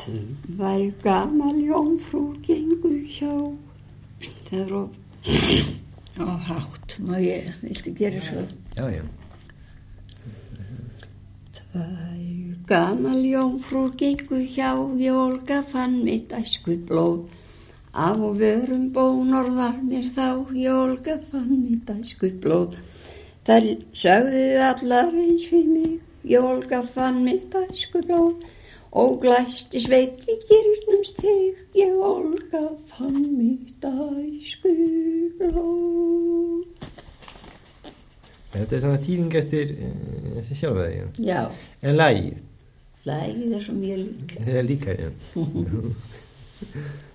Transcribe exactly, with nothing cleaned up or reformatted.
Tvær gamal jómfrú gengu hjá. Það er of, of hátt, má ég, viltu gera svo? Já, já. Tvær gamal jómfrú gengu hjá, ég Olga fann mitt æskublóð. Af og vörum bónorðar mér þá, ég Olga fann mitt æskublóð. Þær sögðu allar eins við mig, ég Olga fann mitt æskublóð. Og glæsti sveit í girnum stig, ég Olga fann mitt æskublóð. Þetta er svona þýðing eftir, eftir sjálfa þig. Já. En lagið? Lagið er svo mjög líka. Það er líka, já.